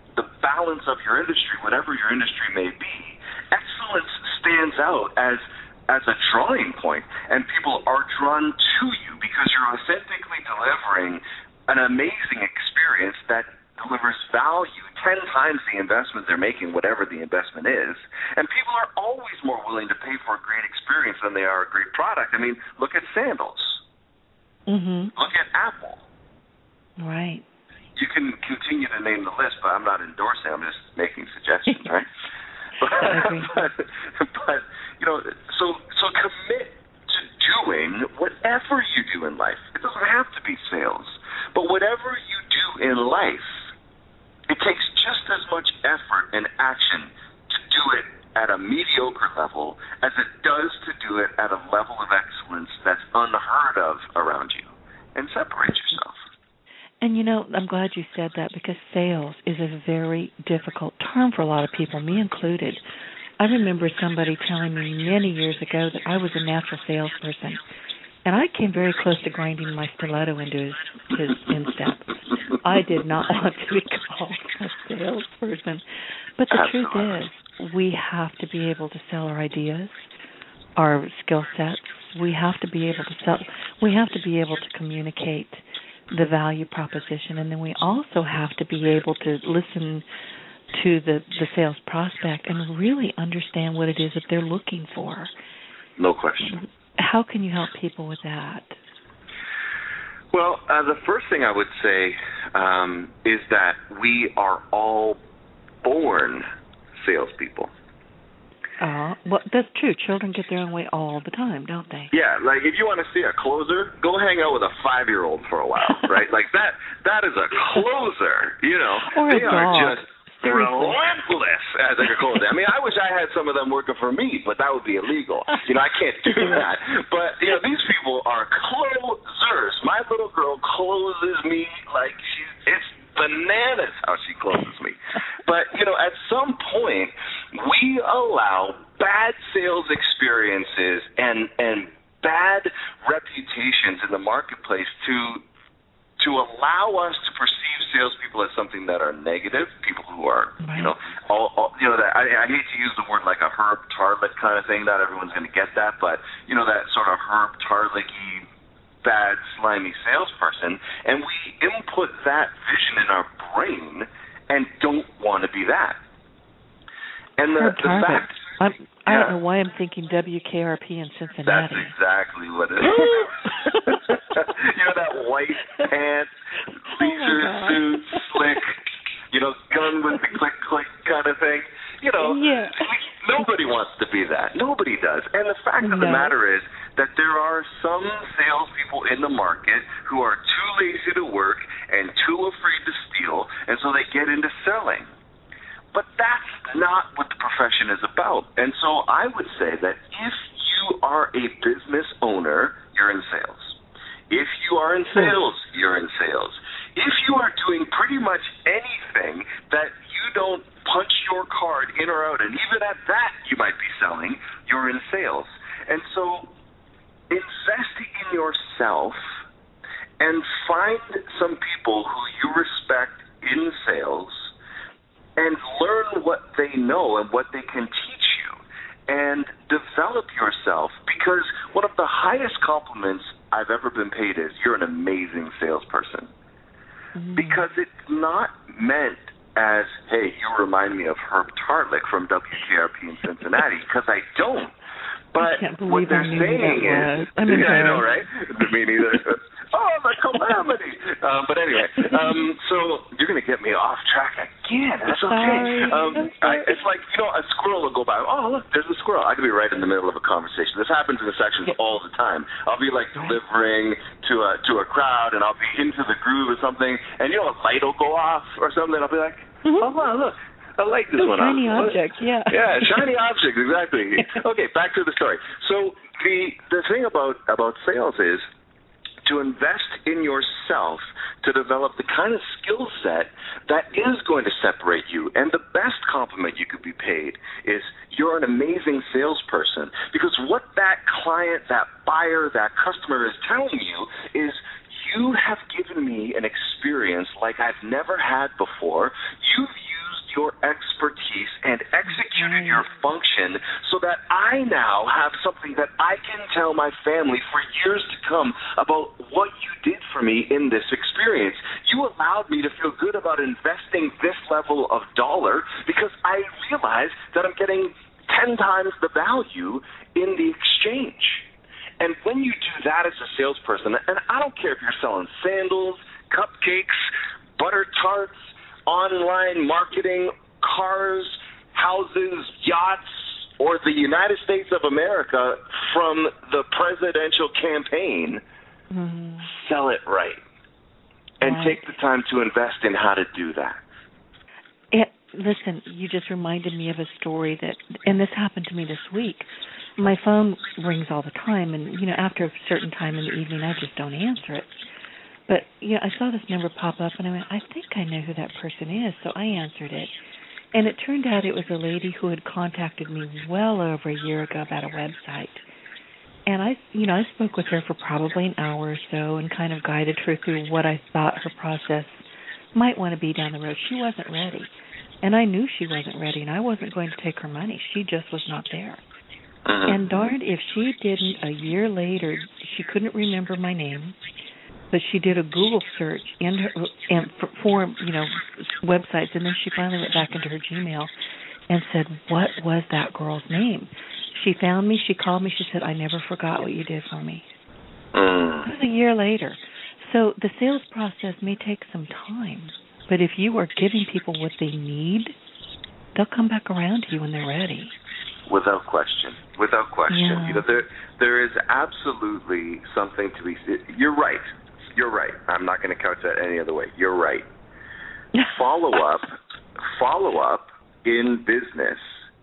balance of your industry, whatever your industry may be, excellence stands out as as a drawing point, and people are drawn to you because you're authentically delivering an amazing experience that delivers value ten times the investment they're making, whatever the investment is. And people are always more willing to pay for a great experience than they are a great product. I mean, look at sandals. Mm-hmm. Look at Apple. Right. You can continue to name the list, but I'm not endorsing. I'm just making suggestions, right? But, but, but, you know, so so commit to doing whatever you do in life. It doesn't have to be sales, but whatever you do in life, it takes just as much effort and action to do it at a mediocre level as it does to do it at a level of excellence that's unheard of around you, and separate yourself. And, you know, I'm glad you said that because sales is a very difficult term for a lot of people, me included. I remember somebody telling me many years ago that I was a natural salesperson, and I came very close to grinding my stiletto into his, his instep. I did not want to be called a salesperson. But the Absolutely. truth is, we have to be able to sell our ideas, our skill sets. We have to be able to sell. We have to be able to communicate the value proposition, and then we also have to be able to listen to the, the sales prospect and really understand what it is that they're looking for. No question. How can you help people with that? Well, uh, the first thing I would say um, is that we are all born salespeople. Uh, well, that's true. Children get their own way all the time, don't they? Yeah, like if you want to see a closer, go hang out with a five-year-old for a while, right? Like that that is a closer, you know. Or they a are dog. just Seriously. relentless as like a closer. I mean, I wish I had some of them working for me, but that would be illegal. You know, I can't do that. But, you know, these people are closers. My little girl closes me like she's, it's bananas how she closes me. But, you know, at some point, we allow bad sales experiences and and bad reputations in the marketplace to to allow us to perceive salespeople as something that are negative, people who are, right. you know, all, all you know. That I, I hate to use the word like a Herb Tarlick kind of thing. Not everyone's going to get that, but you know that sort of Herb Tarlicky, bad, slimy salesperson, and we input that vision in our brain and don't want to be that. And the, the fact, I'm, I yeah. don't know why I'm thinking W K R P in Cincinnati. That's exactly what it is. You know, that white pants, leisure oh suit, slick, you know, gun with the click, click kind of thing. You know, yeah. Nobody wants to be that. Nobody does. And the fact no. of the matter is that there are some salespeople in the market who are too lazy to work and too afraid to steal, and so they get into selling. But that's not what the profession is about. And so I would say that if you are a business owner, you're in sales. If you are in sales, you're in sales. If you are doing pretty much anything that you don't punch your card in or out, and even at that you might be selling, you're in sales. And so invest in yourself and find some people who you respect in sales and learn what they know and what they can teach you and develop yourself, because one of the highest compliments I've ever been paid is you're an amazing salesperson. Mm-hmm. Because it's not meant as, hey, you remind me of Herb Tarlick from W K R P in Cincinnati, because I don't. But I what they're saying is, I, mean, yeah, I know, right? Me neither. Oh, the calamity. Um, but anyway, um, so you're going to get me off track again. That's okay. Sorry. Um, I, it's like, you know, a squirrel will go by. Oh, look, there's a squirrel. I could be right in the middle of a conversation. This happens in the sections yeah. all the time. I'll be like delivering to a to a crowd, and I'll be into the groove or something, and you know, a light will go off or something. I'll be like, oh, wow, look. I like this the one. Shiny object, yeah. Yeah, shiny object, exactly. Okay, back to the story. So the the thing about, about sales is to invest in yourself to develop the kind of skill set that is going to separate you. And the best compliment you could be paid is you're an amazing salesperson, because what that client, that buyer, that customer is telling you is, you have given me an experience like I've never had before. You've used your function so that I now have something that I can tell my family for years to come about what you did for me in this experience. You allowed me to feel good about investing this level of dollar because I realize that I'm getting ten times the value in the exchange. And when you do that as a salesperson, and I don't care if you're selling sandals, cupcakes, butter tarts, online marketing, cars, houses, yachts, or the United States of America from the presidential campaign, mm-hmm. sell it right. And right. take the time to invest in how to do that. It, listen, you just reminded me of a story that, and this happened to me this week. My phone rings all the time, and, you know, after a certain time in the evening, I just don't answer it. But, you know, I saw this number pop up, and I went, I think I know who that person is, so I answered it. And it turned out it was a lady who had contacted me well over a year ago about a website. And I, you know, I spoke with her for probably an hour or so and kind of guided her through what I thought her process might want to be down the road. She wasn't ready. And I knew she wasn't ready, and I wasn't going to take her money. She just was not there. Uh-huh. And darned if she didn't, a year later, she couldn't remember my name, but she did a Google search in her, and for, for, you know, websites, and then she finally went back into her Gmail and said, what was that girl's name? She found me. She called me. She said, I never forgot what you did for me. Uh-huh. It was a year later. So the sales process may take some time, but if you are giving people what they need, they'll come back around to you when they're ready. Without question. Without question. Yeah. You know, there there is absolutely something to be... You're right. You're right. I'm not going to couch that any other way. You're right. Follow-up, follow-up in business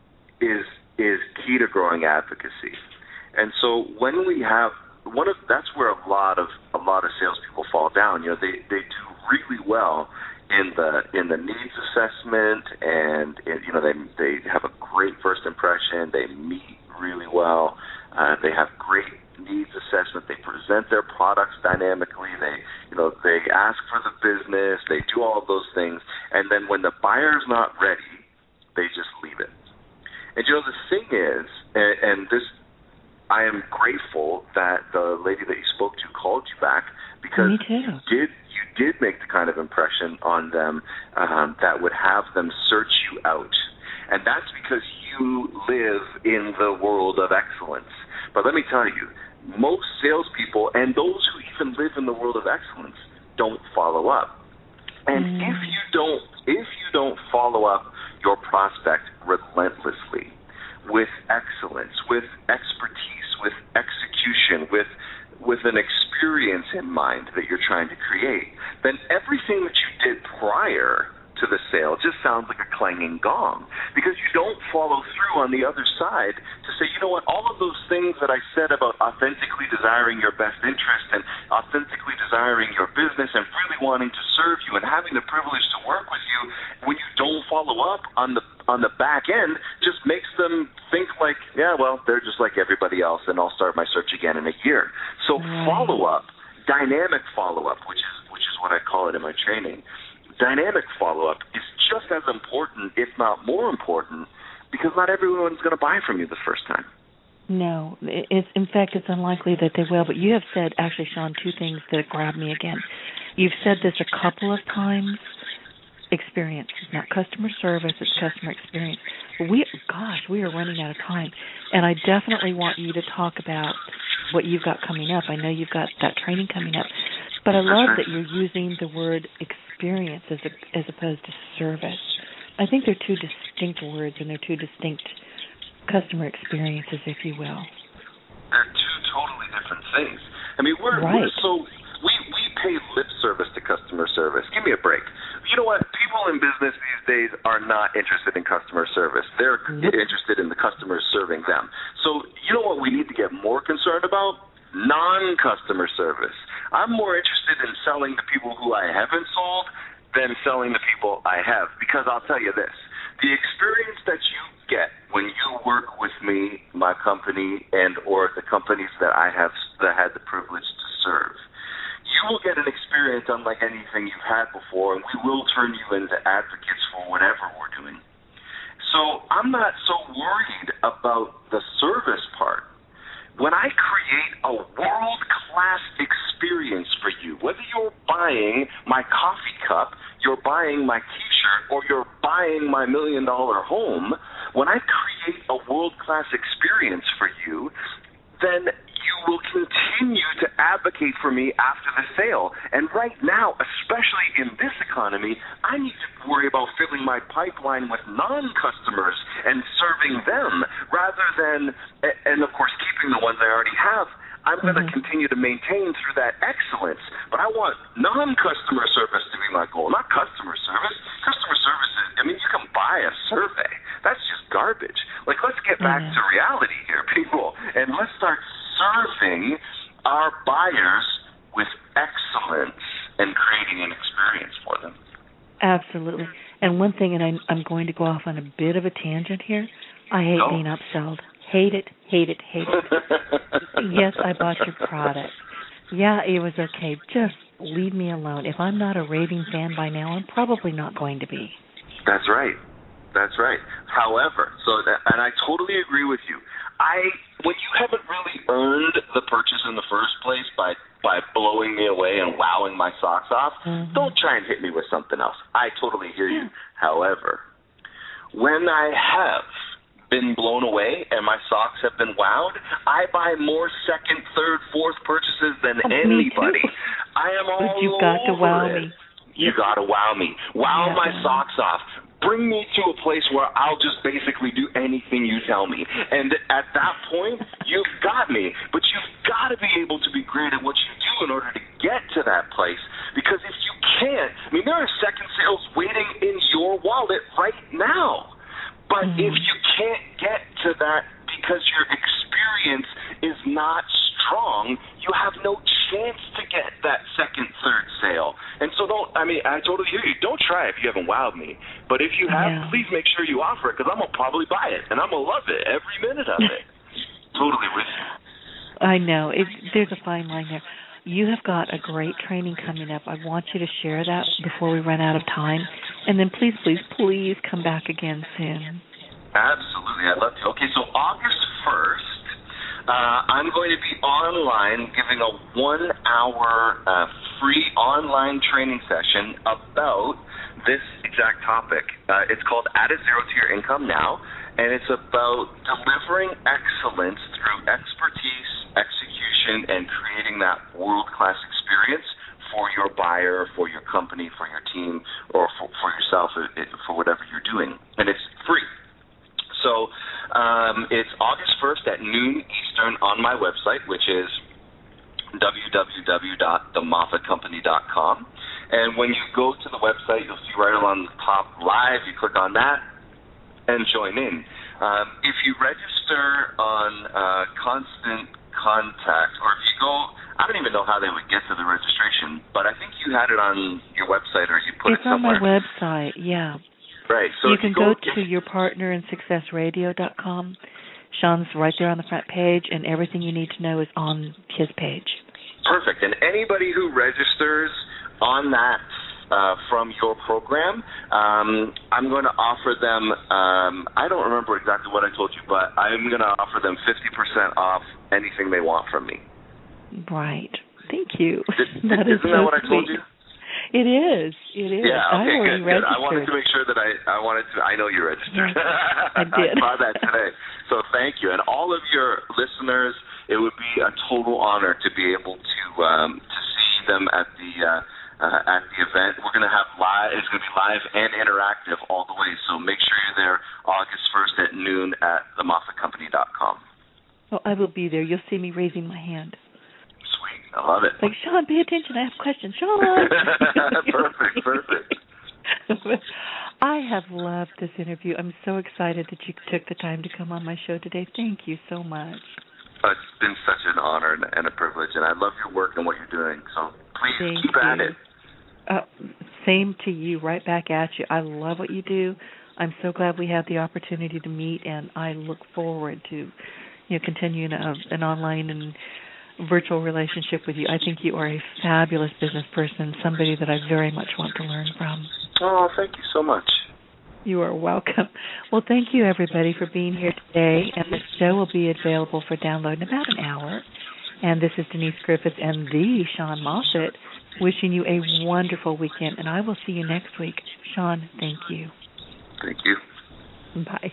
is is key to growing advocacy. And so when we have... one of that's where a lot of a lot of salespeople fall down. You know, they, they do really well in the in the needs assessment, and, and you know they they have a great first impression. They meet really well. Uh, they have great needs assessment. They present their products dynamically. They you know they ask for the business. They do all of those things, and then when the buyer's not ready, they just leave it. And you know the thing is, and, and this. I am grateful that the lady that you spoke to called you back, because you did you did make the kind of impression on them um, that would have them search you out. And that's because you live in the world of excellence. But let me tell you, most salespeople and those who even live in the world of excellence don't follow up. And mm. if you don't if you don't follow up your prospect relentlessly, with excellence, with expertise, with execution, with with an experience in mind that you're trying to create, then everything that you did prior to the sale just sounds like a clanging gong, because you don't follow through on the other side to say, you know what, all of those things that I said about authentically desiring your best interest and authentically desiring your business and really wanting to serve you and having the privilege to work with you, when you don't follow up on the on the back end, just makes them think like, yeah, well, they're just like everybody else, and I'll start my search again in a year. So right. follow-up, dynamic follow-up, which is which is what I call it in my training, dynamic follow-up is just as important, if not more important, because not everyone's going to buy from you the first time. No. It's, in fact, it's unlikely that they will. But you have said, actually, Sean, two things that grabbed me again. You've said this a couple of times. Experience. It's not customer service, it's customer experience. We, gosh, we are running out of time. And I definitely want you to talk about what you've got coming up. I know you've got that training coming up. But I love that you're using the word experience as a, as opposed to service. I think they're two distinct words, and they're two distinct customer experiences, if you will. They're two totally different things. I mean, we're, right. we're so... We, we pay lip service to customer service. Give me a break. You know what? People in business these days are not interested in customer service. They're yep. interested in the customers serving them. So you know what we need to get more concerned about? Non-customer service. I'm more interested in selling the people who I haven't sold than selling the people I have, because I'll tell you this. The experience that you get when you work with me, my company, and or the companies that I have that had the privilege to serve, you will get an experience unlike anything you've had before, and we will turn you into advocates for whatever we're doing. So I'm not so worried about the service part. When I create a world-class experience for you, whether you're buying my coffee cup, you're buying my T-shirt, or you're buying my million-dollar home, when I create a world-class experience for you, then you will continue to advocate for me after the sale. And right now, especially in this economy, I need to worry about filling my pipeline with non-customers and serving them rather than, and of course, keeping the ones I already have. I'm going to mm-hmm. continue to maintain through that excellence, but I want non-customer service to be my goal, not customer service. Customer service is, I mean, you can buy a survey. That's just garbage. Like, let's get back mm-hmm. to reality here, people, and let's start serving our buyers with excellence and creating an experience for them. Absolutely. And one thing, and I'm, I'm going to go off on a bit of a tangent here, I hate no. being upsold. Hate it, hate it, hate it. Yes, I bought your product. Yeah, it was okay. Just leave me alone. If I'm not a raving fan by now, I'm probably not going to be. That's right. That's right. However, so that, and I totally agree with you. I when you haven't really earned the purchase in the first place by by blowing me away and wowing my socks off, mm-hmm. don't try and hit me with something else. I totally hear you. Yeah. However, when I have been blown away and my socks have been wowed, I buy more second, third, fourth purchases than oh, anybody. I am all but you've got over to wow it. me. You got to wow me. Wow yeah. my socks off. Bring me to a place where I'll just basically do anything you tell me. And at that point, you've got me. But you've got to be able to be great at what you do in order to get to that place. Because if you can't, I mean, there are second sales waiting in your wallet right now. But mm-hmm. if you can't get to that because your experience is not strong, you have no chance to get that second, third sale. And so don't, I mean, I totally hear you. Don't try if you haven't wowed me. But if you have, yeah. please make sure you offer it because I'm going to probably buy it, and I'm going to love it, every minute of it. Totally with you. I know. It, there's a fine line there. You have got a great training coming up. I want you to share that before we run out of time. And then please, please, please come back again soon. Absolutely. I'd love to. Okay, so August first, uh, I'm going to be online giving a one-hour uh, free online training session about this exact topic. Uh, it's called Add a Zero to Your Income Now, and it's about delivering excellence through expertise, execution, and creating that world-class experience for your buyer, for your company, for your team, or for, for yourself, for whatever you're doing. And it's free. So um, it's August first at noon Eastern on my website, which is w w w dot the moffat company dot com. And when you go to the website, you'll see right on the top live, you click on that and join in. Um, if you register on uh, Constant Contact, or if you go, I don't even know how they would get to the registration, but I think you had it on your website or you put it's it somewhere. It's on my website, yeah. Right. So you can you go, go to your partner in success radio dot com. Sean's right there on the front page, and everything you need to know is on his page. Perfect. And anybody who registers on that uh, from your program, um, I'm going to offer them, um, I don't remember exactly what I told you, but I'm going to offer them fifty percent off anything they want from me. Right. Thank you. Did, that isn't is that so what I told you? It is. It is. Yeah, okay, I already good, good. registered. I wanted to make sure that I, I wanted to, I know you registered. Yeah, I did. I saw that today. So thank you. And all of your listeners, it would be a total honor to be able to um, to see them at the uh, uh, at the event. We're going to have live, it's going to be live and interactive all the way. So make sure you're there August first at noon at the moffat company dot com. Oh, I will be there. You'll see me raising my hand. Sweet. I love it. Like, Sean, pay attention. I have questions. Sean! Perfect, perfect. I have loved this interview. I'm so excited that you took the time to come on my show today. Thank you so much. It's been such an honor and a privilege, and I love your work and what you're doing. So please Thank keep you. at it. Uh, same to you, right back at you. I love what you do. I'm so glad we had the opportunity to meet, and I look forward to, you know, continuing a, an online and virtual relationship with you. I think you are a fabulous business person, somebody that I very much want to learn from. Oh, thank you so much. You are welcome. Well, thank you, everybody, for being here today. And the show will be available for download in about an hour. And this is Denise Griffiths and the Shawn Moffatt wishing you a wonderful weekend. And I will see you next week. Shawn, thank you. Thank you. Bye.